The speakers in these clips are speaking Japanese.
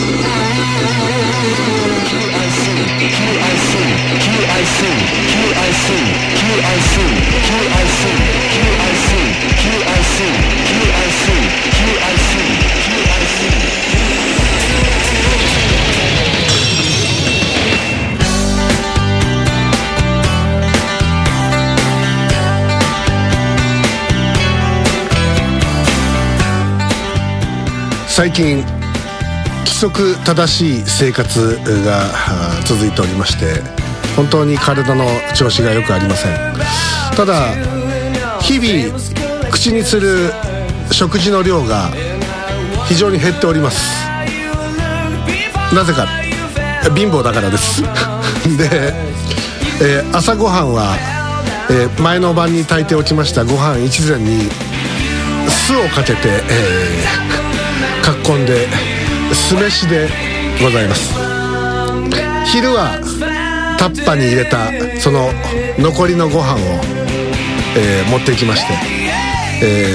最近規則正しい生活が続いておりまして、本当に体の調子がよくありません。ただ日々口にする食事の量が非常に減っております。なぜか貧乏だからですで、朝ごはんは、前の晩に炊いておきましたご飯一膳に酢をかけて、かっこんで酢飯でございます。昼はタッパに入れたその残りのご飯を、持っていきまして、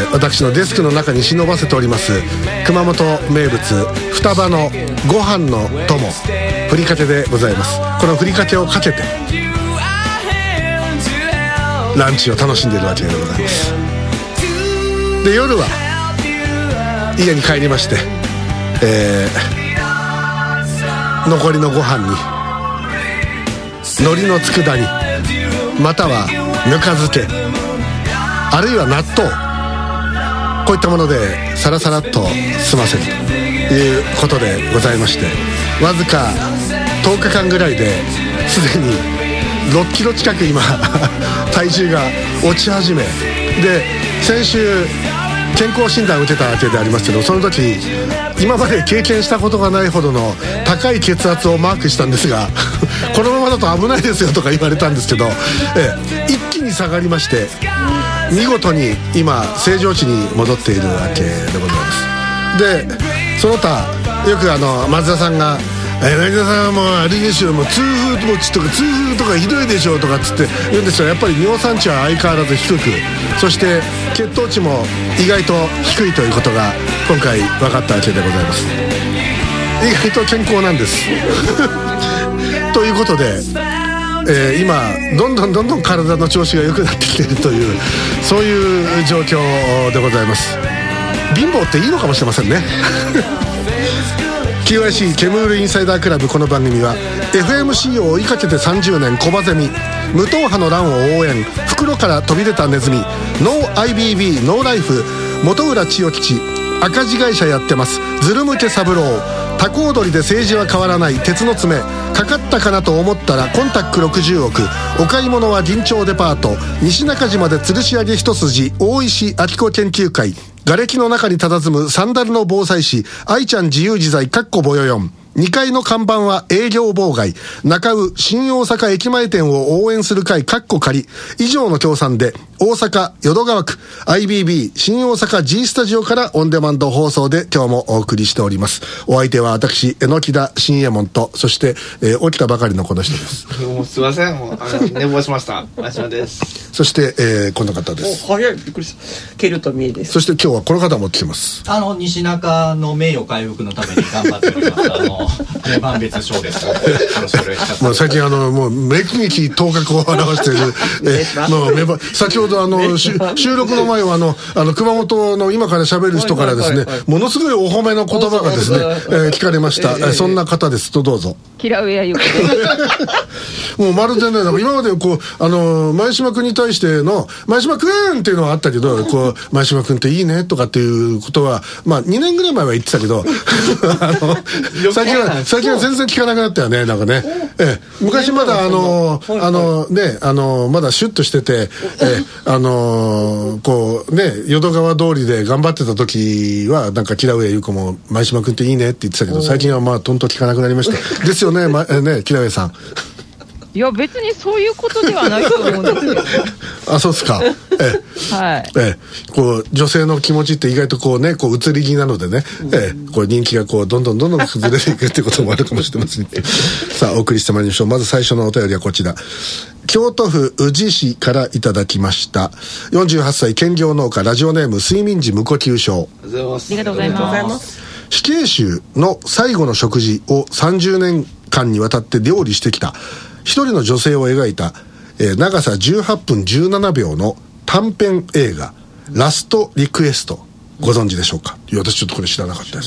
私のデスクの中に忍ばせております熊本名物双葉のご飯の友ふりかけでございます。このふりかけをかけてランチを楽しんでいるわけでございます。で、夜は家に帰りまして、残りのご飯に海苔の佃煮、またはぬか漬け、あるいは納豆、こういったものでサラサラっと済ませるということでございまして、わずか10日間ぐらいですでに6キロ近く今体重が落ち始めで、先週健康診断を受けたわけでありますけど、その時今まで経験したことがないほどの高い血圧をマークしたんですがこのままだと危ないですよとか言われたんですけど、一気に下がりまして見事に今正常値に戻っているわけでございます。で、その他よく松田さんが成田さんはもうあれでしょ、もう痛風持ちとか痛風とかひどいでしょとかっつって言うんですよ。やっぱり尿酸値は相変わらず低く、そして血糖値も意外と低いということが今回分かったわけでございます。意外と健康なんですということで、今どんどん体の調子が良くなってきているという、そういう状況でございます。貧乏っていいのかもしれませんねQIC ケムールインサイダークラブ。この番組は FMC を追いかけて30年コバゼミ、無党派の乱を応援、袋から飛び出たネズミ、ノー IBB ノーライフ、本浦千代吉、赤字会社やってます、ズル向け三郎、タコ踊りで政治は変わらない、鉄の爪、かかったかなと思ったらコンタック60億、お買い物は銀町デパート、西中島で吊るし上げ一筋、大石明子研究会、瓦礫の中に佇むサンダルの防災士、愛ちゃん自由自在かっこぼよよん。2階の看板は営業妨害、中尾新大阪駅前店を応援する会かっこ仮、以上の協賛で大阪淀川区 IBB 新大阪 G スタジオからオンデマンド放送で今日もお送りしております。お相手は私榎田新右衛門と、そして、起きたばかりのこの人です。 もうすいません、もう寝坊しました真島です。 そして、この方です。 早い、びっくりした。ケルトミエです。 そして今日はこの方も来てます。 西中の名誉回復のために頑張っております名番別賞です。よろしくお願いします。 もう最近もうめきめき頭角を表している先ほど収録の前は熊本の今から喋る人からですね、ものすごいお褒めの言葉がですね、聞かれました。そんな方ですと、どうぞ。 平上ゆきもうまるでね、今までこう前島君に対しての前島君っていうのはあったけど、こう前島君っていいねとかっていうことはまあ2年ぐらい前は言ってたけど最近は全然聞かなくなったよね、なんかね。昔まだまだシュッとしてて、こうね、淀川通りで頑張ってた時はなんか平上優子も前島君っていいねって言ってたけど、最近はまあとんと聞かなくなりましたですよね、ね、平上さん。 いや別にそういうことではないと思うんですよあ、そうですか。 はい。 こう女性の気持ちって意外とこうね、こう移り気なのでね、こう人気がこうどんどん崩れていくってこともあるかもしれませんさあお送りしてまいりましょう。まず最初のお便りはこちら。京都府宇治市からいただきました。48歳兼業農家、ラジオネーム睡眠時無呼吸症。 ありがとうございます。 死刑囚の最後の食事を30年間にわたって料理してきた一人の女性を描いた、長さ18分17秒の短編映画ラストリクエスト、ご存知でしょうか。いや、私ちょっとこれ知らなかったです。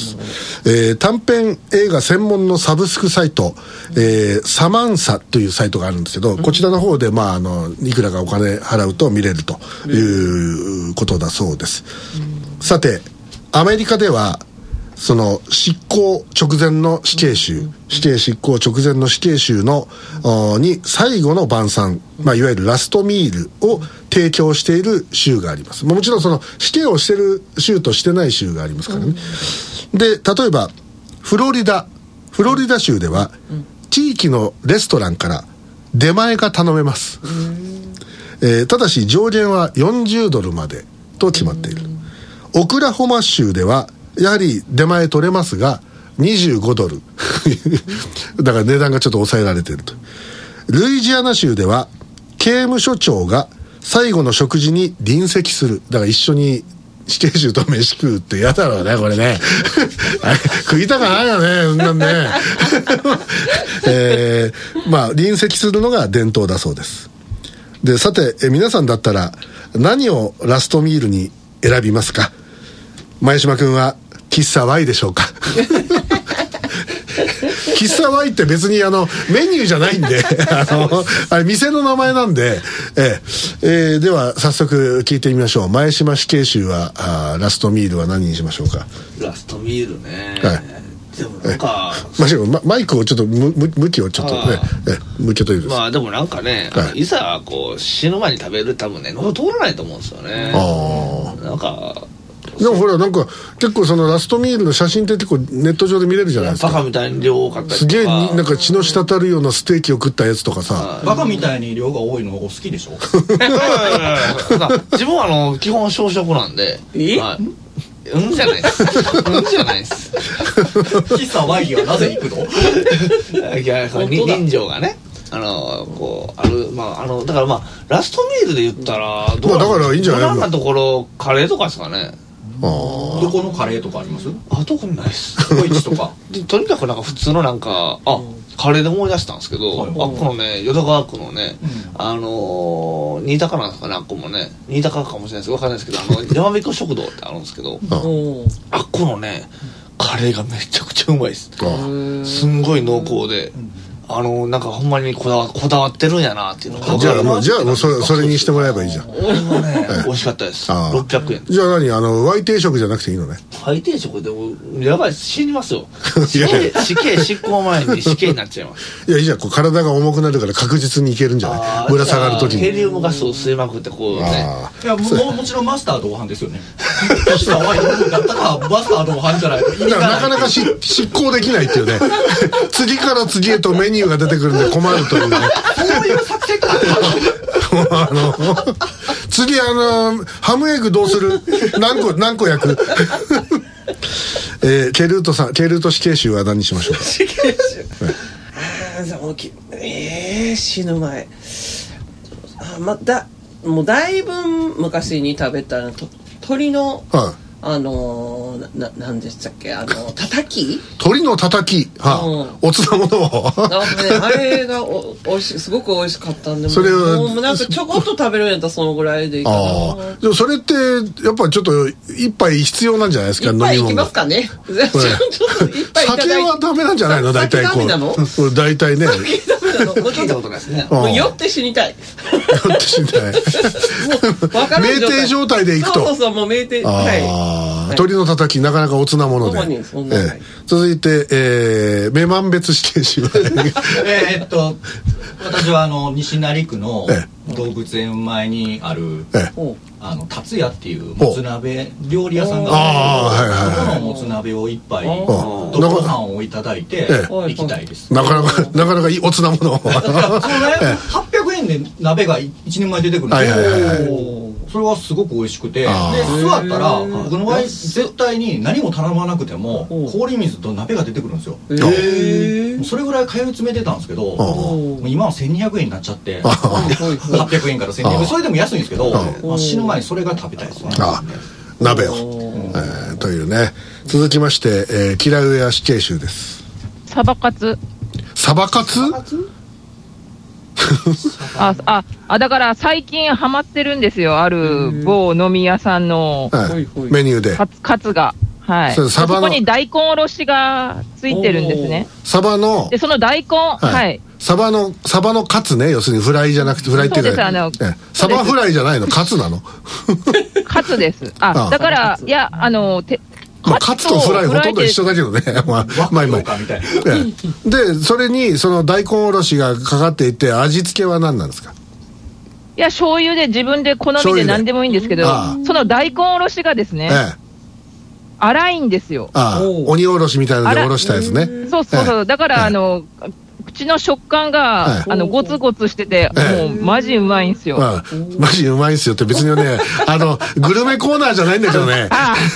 短編映画専門のサブスクサイト、サマンサというサイトがあるんですけど、こちらの方で、いくらかお金払うと見れるということだそうです。さて、アメリカではその執行直前の死刑囚、死刑執行直前の死刑囚のに最後の晩餐、いわゆるラストミールを提供している州があります。もちろんその死刑をしている州としてない州がありますからね。で、例えばフロリダ州では地域のレストランから出前が頼めます。ただし上限は$40までと決まっている。オクラホマ州ではやはり出前取れますが$25だから値段がちょっと抑えられていると。ルイジアナ州では刑務所長が最後の食事に臨席する。だから一緒に死刑囚と飯食うって嫌だろうね、これね食いたくないよね、うんなんね臨席するのが伝統だそうです。で、さて皆さんだったら何をラストミールに選びますか。前島君は喫茶 Y でしょうか喫茶 Y って別にメニューじゃないんであれ店の名前なんで、では早速聞いてみましょう。前島死刑囚はラストミールは何にしましょうか。 ラストミールね、 はい、 でもなんか、 マイクをちょっと向きをちょっとね向けといてです。 でもなんかね、いざこう死ぬ前に食べる多分ね喉通らないと思うんですよね。なんかでもほらなんか結構そのラストミールの写真って結構ネット上で見れるじゃないですか。 バカみたいに量多かったりとか、 すげえなんか血の滴るようなステーキを食ったやつとかさ、 バカみたいに量が多いのお好きでしょ自分は基本小食なんで、うんじゃないです。うんじゃないです。 喫茶 Y はなぜ行くのいや、人情がねこうだからラストミールで言ったらだからいいんじゃないの。 無難なところカレーとかですかね。 どこのカレーとかあります？ どこにないっす。 ココイチとかとにかくなんか普通のなんかカレーで思い出したんですけど、このね淀川区のね、新高なんですかね、あっこもね新高かもしれないです分かんないですけど山彦食堂ってあるんですけどあっこのねカレーがめちゃくちゃうまいです。すんごい濃厚でなんかほんまにこだわってるんやなっていうのが。 じゃあもうそれにしてもらえばいいじゃん。 美味しかったです。600円。 じゃあY定食じゃなくていいのね。 Y定食でもやばい、死にますよ。死刑執行前に死刑になっちゃいます。 いやいいじゃん、体が重くなるから確実にいけるんじゃない。ぶら下がる時にヘリウムガスを吸いまくってこうね。 いやもちろんマスター同伴ですよね。喫茶 Y だったらマスター同伴じゃないと意味がない。 なかなか執行できないっていうね次から次へとメニューが出てくるんで困るというねそういう作戦か次ハムエッグどうする何個焼くケルート死刑囚は何にしましょうか。 死刑囚死ぬ前もうだいぶ昔に食べた鶏の、何でしたっけたたき鶏のたたき、おつなものをあれがすごく美味しかったんで、それもうなんかちょこっと食べるんやったらそのぐらいでいいかな。 でもそれってやっぱりちょっと一杯必要なんじゃないですか。 一杯いきますかね。ちょっと一杯いただいて。酒はダメなんじゃないの。大体こう大体ね聞いたことないですね。 もう酔って死にたい。 酔って死にたい。酩酊状態でいくと。 そうもう酩酊。 鶏のたたきなかなかおつなもので。続いて女満別死刑囚は私は西成区の動物園前にある達也っていうもつ鍋料理屋さんがあって、そこのもつ鍋を一杯ご飯をいただいて行きたいです。 なかなかいいおつなもの。 800円で鍋が1人前出てくるんですよ。それはすごく美味しくて、で座ったら僕の場合絶対に何も頼まなくても氷水と鍋が出てくるんですよ。それぐらい通い詰めてたんですけど、今は1200円になっちゃって800円から1200円、それでも安いんですけど、死ぬ前にそれが食べたいですね。 鍋をというね。 続きまして、キラウエア死刑囚です。 サバカツ。 サバカツだから最近ハマってるんですよ。ある某飲み屋さんの、 メニューでカツが、はい、そこに大根おろしがついてるんですね。 サバのでその大根、はい、 サバのカツね。要するにフライじゃなくて、フライっていうか、サバフライじゃないの、カツなの。カツです。だからいやカツとフライほとんど一緒だけどね。でそれにその大根おろしがかかっていて、味付けは何なんですか？ いや、醤油で自分で好みで何でもいいんですけど、その大根おろしがですね、粗いんですよ。 鬼おろしみたいなのでおろしたやつね。 そうだから口の食感がゴツゴツしてて、もうマジうまいんすよ。 マジうまいんすよって別にね、グルメコーナーじゃないんだけどね。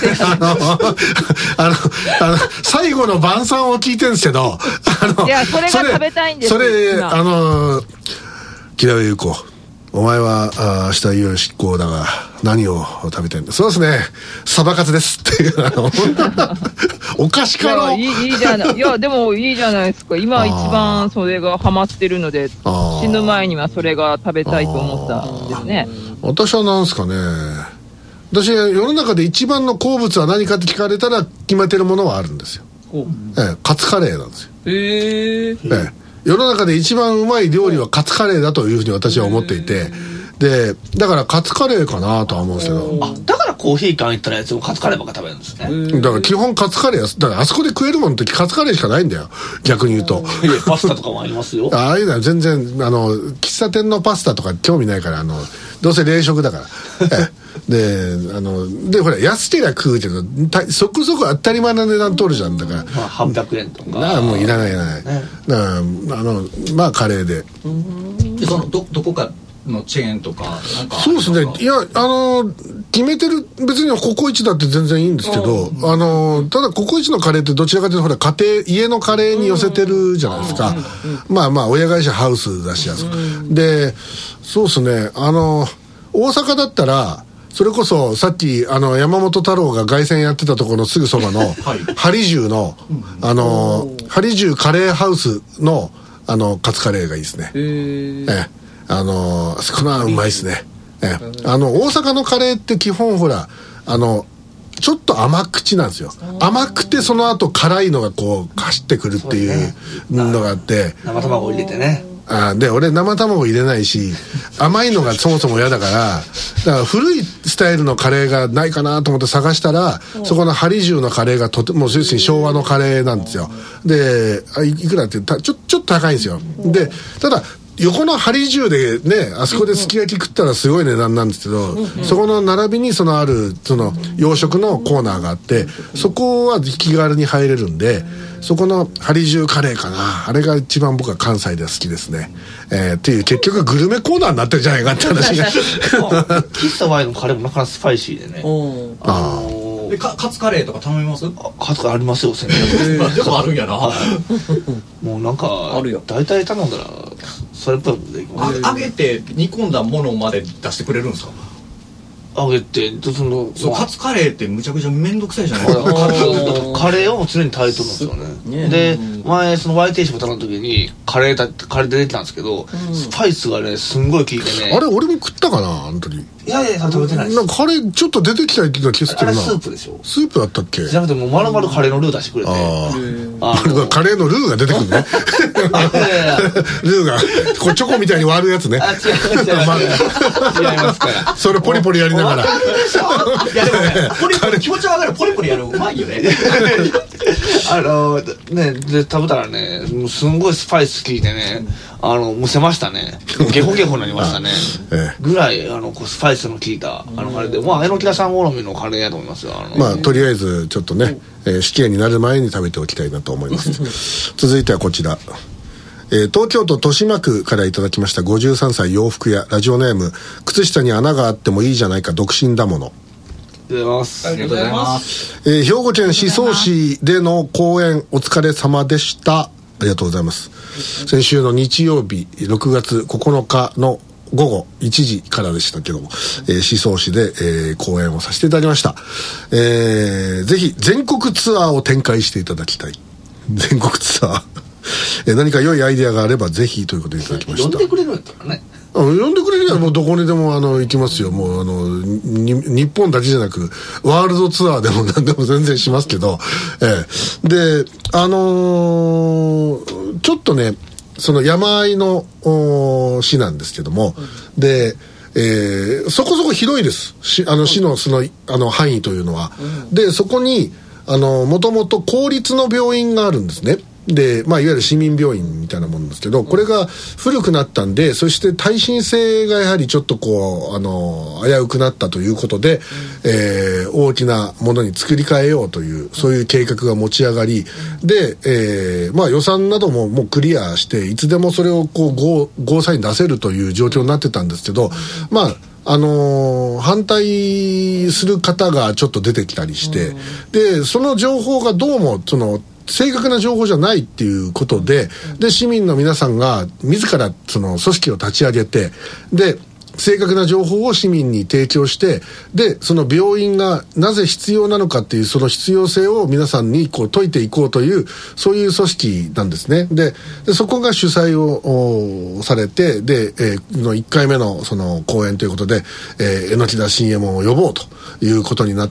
最後の晩餐を聞いてるんですけど、 いや、それが食べたいんですよ。 それ木田優子、お前は明日いよいよ執行だが何を食べたいんだ？そうですね、サバカツですっていうお菓子かの。いいじゃない。いや、でもいいじゃないですか。今一番それがハマってるので、死ぬ前にはそれが食べたいと思ったんですね。 私はなんですかね、私世の中で一番の好物は何かって聞かれたら決めてるものはあるんですよ。カツカレーなんですよ。世の中で一番うまい料理はカツカレーだというふうに私は思っていて、でだからカツカレーかなとは思うんですけど。 だからコーヒー館行ったらいつもカツカレーばっか食べるんですね。 だから基本カツカレーだからあそこで食えるものってカツカレーしかないんだよ、逆に言うと。 パスタとかもありますよ。 ああいうのは全然喫茶店のパスタとか興味ないから、どうせ冷食だからでほら安けりゃ食うけどそこそこ当たり前な値段取るじゃん。だから 800円とかもういらない、まあカレーで。 そのどこかのチェーンとかなんか。 そうですね。いや決めてる、別にココイチだって全然いいんですけど、ただココイチのカレーってどちらかというとほら家のカレーに寄せてるじゃないですか。まあ親会社ハウスだしやすで、そうですね。大阪だったらそれこそさっき山本太郎が凱旋やってたところのすぐそばのハリジュのハリジュカレーハウスのカツカレーがいいですね。そこのはうまいですね。大阪のカレーって基本ほらちょっと甘口なんですよ。甘くてその後辛いのがこう走ってくるっていうのがあって、 生卵入れてね。 で俺生卵入れないし甘いのがそもそも嫌だから古いスタイルのカレーがないかなと思って探したら、そこのハリジュのカレーがとても要するに昭和のカレーなんですよ。でいくらってちょっと高いんですよ。でただ横のハリジュでね、あそこですき焼き食ったらすごい値段なんですけど、そこの並びにある洋食のコーナーがあって、そこは気軽に入れるんで、そこのハリジュカレーかな、あれが一番僕は関西では好きですね。っていう結局グルメコーナーになってるじゃないかって話が。 喫茶ワイのカレーもなかなかスパイシーでね。 カツカレーとか頼みます？ カツカレーありますよ、先生。でもあるんやな。 もうなんか大体頼んだらそれっぽいことできます。 揚げて煮込んだものまで出してくれるんですか？ 揚げてそうカツカレーってむちゃくちゃ面倒くさいじゃないですか。 カレーを常に炊いとるんですよね。で前YTCも頼んだ時にカレーで出てたんですけど、スパイスがねすんごい効いてね。 あれ俺も食ったかな、あの時。 いや食べてないです。 なんかカレーちょっと出てきた気がするな。 あれスープでしょ。 スープだったっけ？ じゃなくてもう丸々カレーのルー出してくれて。 カレーのルーが出てくるね。ルーがこうチョコみたいに割るやつね。 違いますから。 それポリポリやりながら。 いやでもね、気持ちは分かる。ポリポリやるうまいよね。 で食べたらね、すんごいスパイス効いてね、むせましたね。ゲホゲホになりましたね。ぐらいスパイスの効いたカレーで、まあ榎田さん好みのカレーやと思いますよ。 まあとりあえずちょっとね、死刑になる前に食べておきたいなと思います。続いてはこちら。東京都豊島区からいただきました53歳洋服屋、ラジオネーム靴下に穴があってもいいじゃないか独身だもの。 ありがとうございます。 兵庫県宍粟市での公演お疲れ様でした。ありがとうございます。先週の日曜日6月9日の午後1時からでしたけども、宍粟市で、講演をさせていただきました。ぜひ全国ツアーを展開していただきたい。全国ツアー何か良いアイデアがあればぜひということでいただきました。 呼んでくれるんだったらね、 呼んでくれるのはもうどこにでも行きますよ。もう日本だけじゃなくワールドツアーでも何でも全然しますけど、でちょっとねその山あいの市なんですけども、でそこそこ広いです市のその範囲というのは、でそこにもともと公立の病院があるんですね。で、いわゆる市民病院みたいなもんですけど、これが古くなったんで、そして耐震性がやはりちょっとこう危うくなったということで、大きなものに作り変えようというそういう計画が持ち上がり、で、予算などももうクリアしていつでもそれをこうゴーサイン出せるという状況になってたんですけど、反対する方がちょっと出てきたりして、でその情報がどうも正確な情報じゃないっていうことで、市民の皆さんが自らその組織を立ち上げて、で正確な情報を市民に提供して、でその病院がなぜ必要なのかっていうその必要性を皆さんにこう解いていこうというそういう組織なんですね。でそこが主催をされて、で、1回目のその講演ということで、榎田新右衛門を呼ぼうということになって、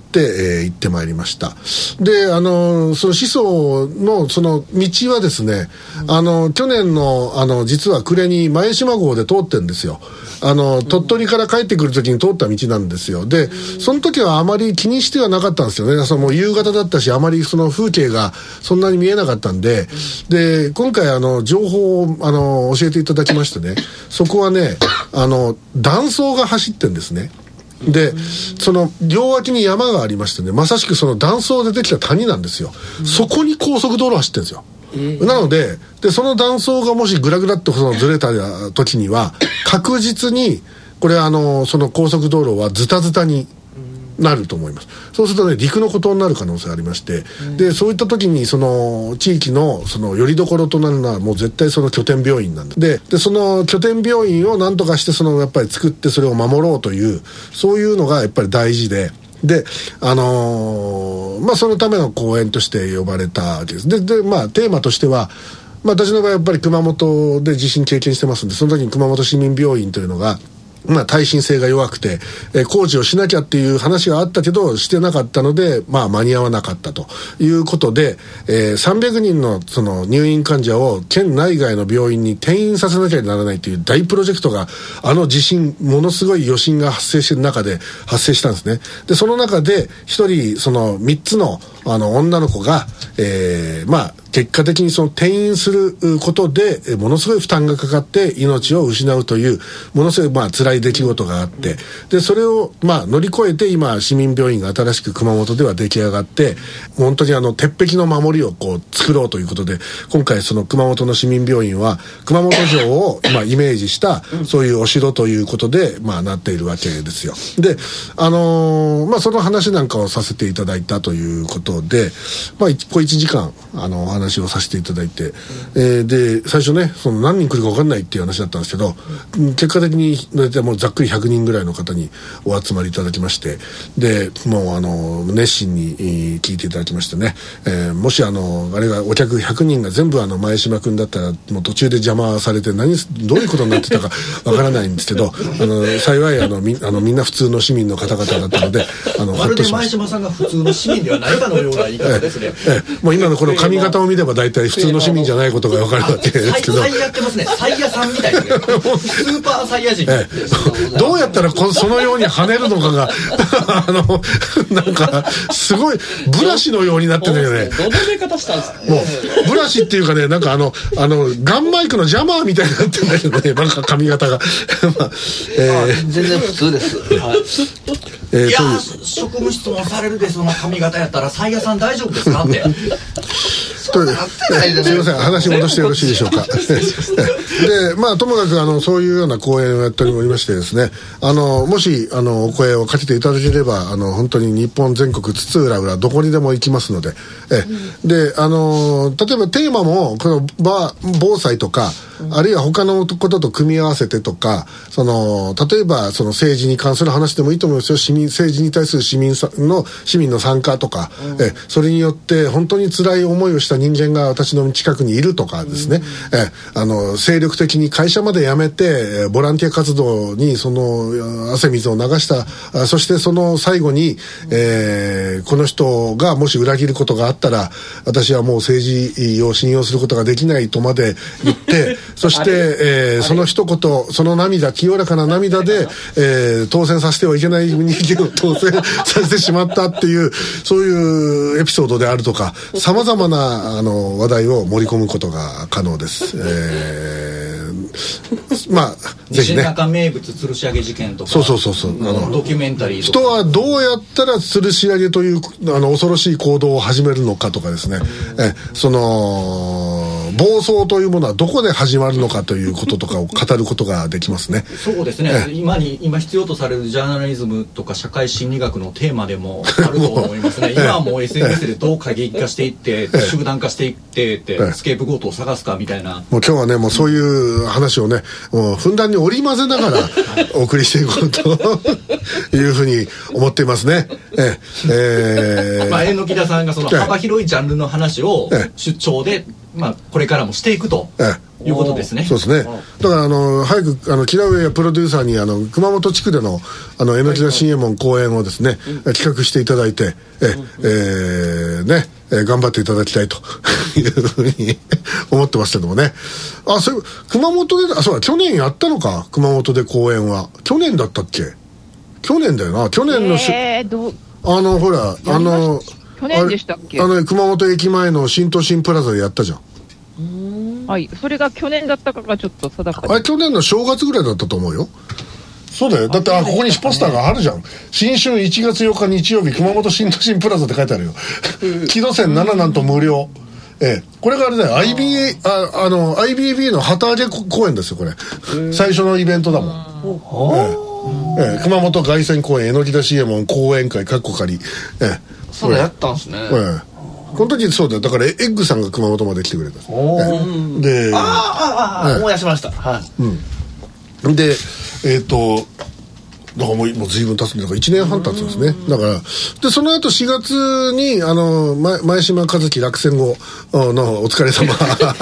行ってまいりました。でその宍粟のその道はですね、去年の実は暮れに前島号で通ってるんですよ。鳥取から帰ってくる時に通った道なんですよ。でその時はあまり気にしてはなかったんですよね。もう夕方だったし、あまりその風景がそんなに見えなかったんで、で今回情報を教えていただきましてね、そこはね断層が走ってるんですね。でその両脇に山がありましてね、まさしくその断層でできた谷なんですよ。そこに高速道路走ってるんですよ。なのでその断層がもしグラグラっとずれた時には確実にこれその高速道路はズタズタになると思います。そうするとね陸の孤島になる可能性がありまして、でそういった時にその地域のその拠り所となるのはもう絶対その拠点病院なんで、その拠点病院を何とかしてやっぱり作ってそれを守ろうというそういうのがやっぱり大事で、そのための講演として呼ばれたわけです。でテーマとしては、私の場合やっぱり熊本で地震経験してますんで、その時に熊本市民病院というのが耐震性が弱くて、工事をしなきゃっていう話があったけどしてなかったので、間に合わなかったということで、300人のその入院患者を県内外の病院に転院させなきゃならないという大プロジェクトが地震ものすごい余震が発生している中で発生したんですね。でその中で一人その3つの女の子が、結果的にその転院することでものすごい負担がかかって命を失うというものすごい辛い出来事があって、でそれを乗り越えて今市民病院が新しく熊本では出来上がって、本当に鉄壁の守りをこう作ろうということで、今回その熊本の市民病院は熊本城をイメージしたそういうお城ということでなっているわけですよ。でその話なんかをさせていただいたということで、小1時間お話をさせていただいて、で最初ねその何人来るか分かんないっていう話だったんですけど、結果的に大体もうざっくり100人ぐらいの方にお集まりいただきまして、でもう熱心に聞いていただきましてね、もしあれがお客100人が全部前島君だったらもう途中で邪魔されてどういうことになってたか分からないんですけど幸いみんな普通の市民の方々だったのでまるで前島さんが普通の市民ではないかのような言い方ですね。 もう今のこの髪型を見れば大体普通の市民じゃないことが分かるわけですけど、 サイヤってますね。サイヤさんみたいですね。スーパーサイヤ人、 どうやったらそのように跳ねるのかがなんかすごいブラシのようになってるよね。 どの出方したんですか。 もうブラシっていうかね、なんかガンマイクのジャマーみたいになってるんだけどね、なんか髪型が全然普通です。 いや職務質問されるで、その髪型やったらサイヤさん大丈夫ですかってすいません、話戻してよろしいでしょうか。でともかくそういうような講演をやっておりましてですね、もしお声をかけていただければ本当に日本全国津々浦々どこにでも行きますので、で例えばテーマもこの防災とかあるいは他のことと組み合わせてとか、例えばその政治に関する話でもいいと思いますよ。政治に対する市民の参加とか、それによって本当に辛い思いをした人間が私の近くにいるとかですね、精力的に会社まで辞めてボランティア活動にその汗水を流した、そしてその最後に、この人がもし裏切ることがあったら私はもう政治を信用することができないとまで言ってそして、その一言、その涙、清らかな涙で、当選させてはいけない人間を当選させてしまったっていうそういうエピソードであるとか、さまざまな話題を盛り込むことが可能です。まあぜひね、 中名物吊るし上げ事件とか、 そうドキュメンタリーとか、 人はどうやったら吊るし上げという恐ろしい行動を始めるのかとかですね、暴走というものはどこで始まるのかということとかを語ることができますね。 そうですね、今必要とされるジャーナリズムとか社会心理学のテーマでもあると思いますね。今はもう SNS でどう過激化していって集団化していってってスケープゴートを探すかみたいな、 もう今日はねもうそういう話をねもうふんだんに織り交ぜながらお送りしていこうというふうに思っていますね。 榎木田さんがその幅広いジャンルの話を出張でこれからもしていくということですね。 そうですね。だから早く木田上やプロデューサーに熊本地区での榎田新右衛門公演をですね、企画していただいて頑張っていただきたいというふうに思ってますけどもね。それ熊本でそうだ、去年やったのか、熊本で公演は去年だったっけ。去年だよな。去年のほら去年でしたっけ。 熊本駅前の新都心プラザでやったじゃん。 はい、それが去年だったかがちょっと定か。 あれ去年の正月ぐらいだったと思うよ。そうだよ。だってここにポスターがあるじゃん。新春1月8日日曜日熊本新都心プラザって書いてあるよ。木戸線7なんと無料。これがあれだよ。IBB の旗揚げ公演ですよこれ。最初のイベントだもん。熊本凱旋公演榎田新右衛門講演会（仮）。 そうやったんすね。 この時そうだよ。だからエッグさんが熊本まで来てくれた。で、 思い出しました。はい。 で、だからもう随分経つんだから1年半経つんですね。だからでその後4月に前島和樹落選後のお疲れ様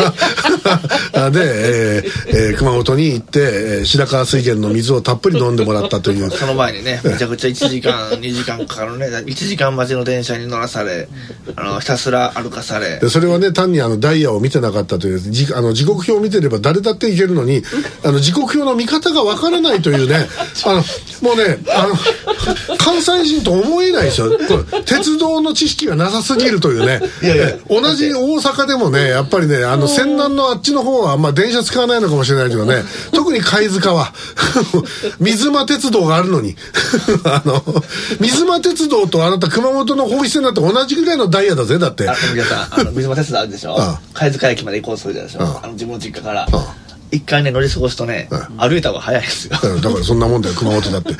で、熊本に行って白川水源の水をたっぷり飲んでもらったという。 その前にねめちゃくちゃ1時間2時間かかるね1時間待ちの電車に乗らされひたすら歩かされでそれはね単にダイヤを見てなかったという時刻表を見てれば誰だっていけるのに時刻表の見方がわからないというねもうね関西人と思えないですよ。鉄道の知識がなさすぎるというね。同じ大阪でもねやっぱりね泉南のあっちの方は電車使わないのかもしれないけどね特に貝塚は水間鉄道があるのに水間鉄道とあなた熊本の放出線だって同じぐらいのダイヤだぜ。だって皆さん水間鉄道あるでしょ。貝塚駅まで行こうとするじゃないですか。自分の実家から一回ね乗り過ごすとね、歩いた方が早いですよ。 だからそんなもんだよ熊本だって。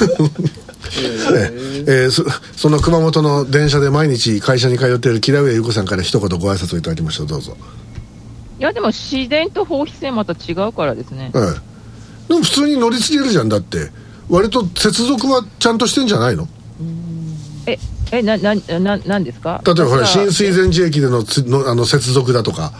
その熊本の電車で毎日会社に通っている木田上優子さんから一言ご挨拶をいただきましょう。どうぞ。 いやでも市電と放棄線また違うからですね。 でも普通に乗り継げるじゃん。だって割と接続はちゃんとしてんじゃないの。 なんですか。 例えばほら新水前寺駅での接続だとか。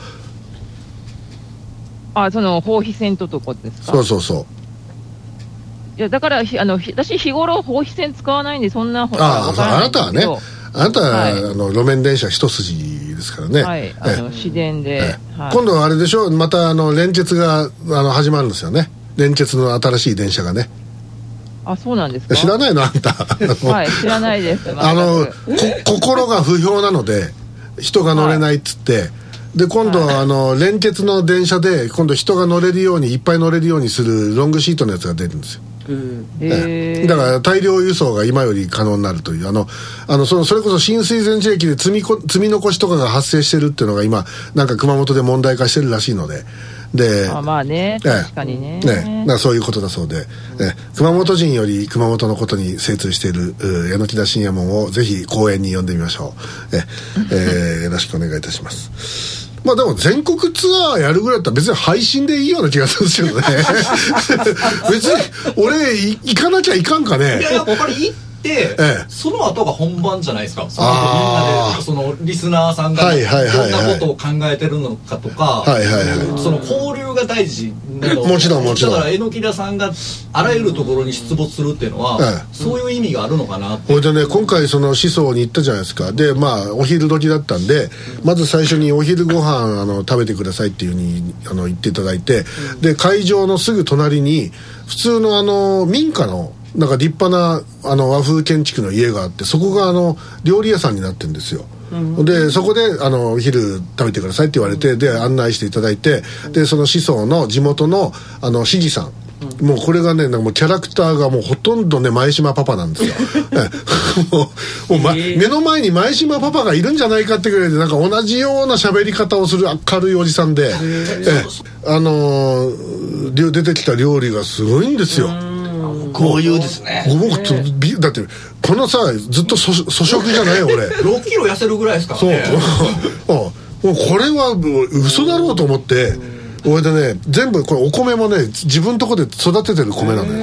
その放棄線とこですか。 そういやだから私日頃放棄線使わないんでそんなあなたはねあなたは、路面電車一筋ですからね。 はい市電で、 今度はあれでしょ。また連結が始まるんですよね。連結の新しい電車がね。 そうなんですか。 知らないのあんた。 はい知らないです。 心が不評なので人が乗れないっつって、で今度は連結の電車で今度人が乗れるようにいっぱい乗れるようにするロングシートのやつが出るんですよ。だから大量輸送が今より可能になるというそれこそ新水前寺駅で積み残しとかが発生してるっていうのが今なんか熊本で問題化してるらしいので。で確かにね。 だからそういうことだそうで、熊本人より熊本のことに精通している榎田新右衛門をぜひ公演に呼んでみましょう。よろしくお願いいたします。 まあでも全国ツアーやるぐらいだったら別に配信でいいような気がするんですけどね別に俺行かなきゃいかんかね。 いややっぱり行って、その後が本番じゃないですか。その後みんなでそのリスナーさんがどんなことを考えてるのかとか、その交流が大事なの。 もちろんもちろん。 だから榎木田さんがあらゆるところに出没するっていうのは、そういう意味があるのかなって。 これでね、今回その思想に行ったじゃないですか。でまあお昼時だったんで、まず最初にお昼ご飯食べてくださいっていう風に言っていただいて、で会場のすぐ隣に普通の民家のなんか立派な和風建築の家があって、そこが料理屋さんになってるんですよ。でそこでお昼食べてくださいって言われて、で案内していただいて、でその宍粟の地元の市議さん、もうこれがね、なんかもうキャラクターがもうほとんどね前島パパなんですよ目の前に前島パパがいるんじゃないかってぐらいで、なんか同じような喋り方をする明るいおじさんで、出てきた料理がすごいんですよ。 こういうですね。 だってこのさ、ずっと粗食じゃない俺 6キロ痩せるぐらいですからね。 そうもうこれは嘘だろうと思って、俺でね、全部これお米もね自分のとこで育ててる米なのよ。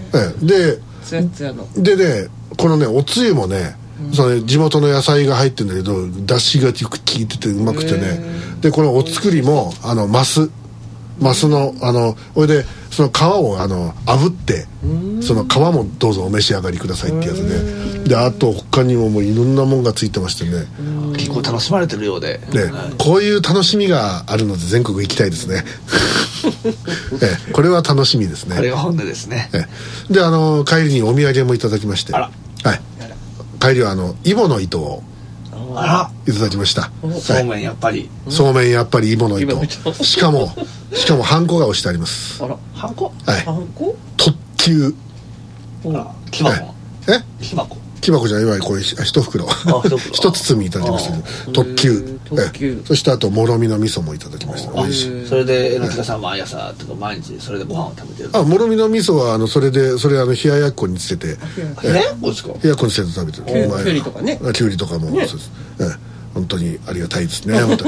でね、このねおつゆもね、その地元の野菜が入ってるんだけど、出汁がよく効いててうまくてね。でこのお作りもマスのおいでその皮を炙って、その皮もどうぞお召し上がりくださいってやつね。であと他にももういろんなもんがついてましてね、 結構楽しまれてるようで、 こういう楽しみがあるので全国行きたいですねこれは楽しみですね。 これが本音ですね。 で帰りにお土産もいただきまして、帰りはイボの糸をいただきました。 そうめんやっぱりイボの糸、しかもハンコが押してあります。 ハンコ、 特急木箱、 木箱じゃないわ、これ一袋一包みいただきましたけど、特急、そしてあともろみの味噌もいただきました。美味しい。 それで榎木田さん毎朝とか毎日それでご飯を食べてる。 もろみの味噌はそれ冷ややっこにつけて、 冷ややっこですか？ 冷ややっこにつけて食べてる。 きゅうりとかね、 きゅうりとかもそうです。本当にありがたいですね本当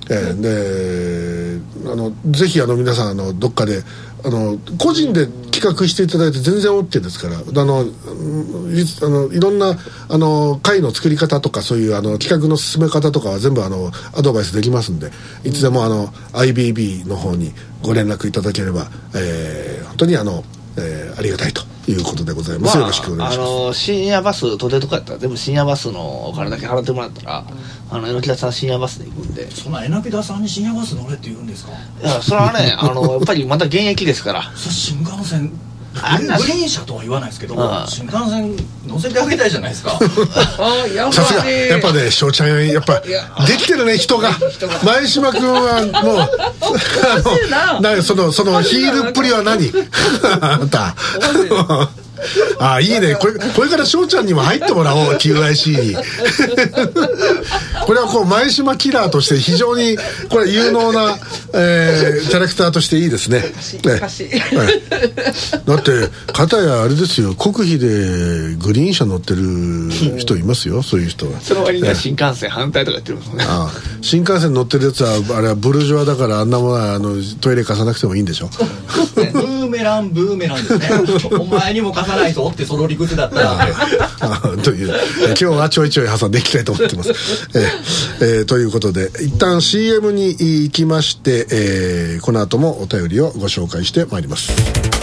でぜひ皆さんどっかで個人で企画していただいて全然 OK ですから、いろんな会の作り方とか、そういう企画の進め方とかは全部アドバイスできますんで、いつでもIBB の方にご連絡いただければ、本当にありがたいということでございます。よろしくお願いします。 深夜バス都電とかやったら全部深夜バスのお金だけ払ってもらったら、榎木田さん深夜バスで行くんで。 そんな榎木田さんに深夜バス乗れって言うんですか？ いや、それはねやっぱりまた現役ですから新幹線グリーン車とは言わないですけど、新幹線乗せてあげたいじゃないですか。 さすがやっぱね、翔ちゃんやっぱできてるね、人が。前島君はもうそのヒールっぷりは何あんたいいね、これから翔ちゃんにも入ってもらおうQIC にこれはこう前島キラーとして非常にこれ有能な、キャラクターとしていいですね。だって片やあれですよ、国費でグリーン車乗ってる人いますよ、そういう人は。 その割には新幹線反対とか言ってるもんね。 新幹線乗ってるやつはあれはブルジョワだから、あんなものはトイレ貸さなくてもいいんでしょブーメランですねお前にも貸さないぞってその理屈だったらという今日はちょいちょい挟んでいきたいと思ってますということで一旦 CM に行きまして、この後もお便りをご紹介してまいります。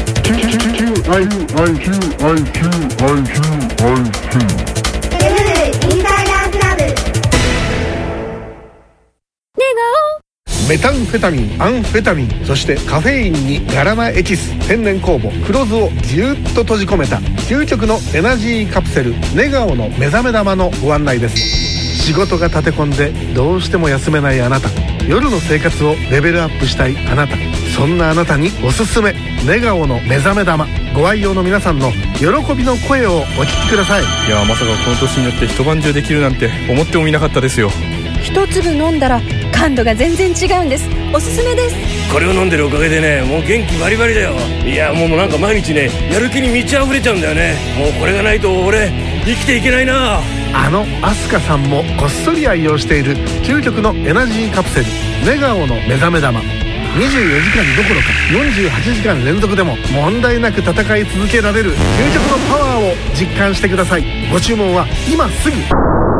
メタンフェタミン、アンフェタミン、そしてカフェインにガラナエキス、天然酵母黒酢をぎゅっと閉じ込めた究極のエナジーカプセルネガオの目覚め玉のご案内です。仕事が立て込んでどうしても休めないあなた、夜の生活をレベルアップしたいあなた、そんなあなたにおすすめネガオの目覚め玉。ご愛用の皆さんの喜びの声をお聞きください。 いや、まさかこの年によって一晩中できるなんて思ってもみなかったですよ。 一粒飲んだら感度が全然違うんです。おすすめです。 これを飲んでるおかげでね、もう元気バリバリだよ。いや、もうなんか毎日ね、やる気に満ち溢れちゃうんだよね。もうこれがないと俺生きていけないな。 あのアスカさんもこっそり愛用している究極のエナジーカプセルネガオの目覚め玉。24時間どころか48時間連続でも問題なく戦い続けられる究極のパワーを実感してください。ご注文は今すぐ。